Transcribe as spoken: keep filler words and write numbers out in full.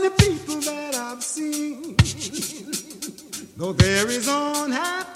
many people that I've seen, though there is unhappiness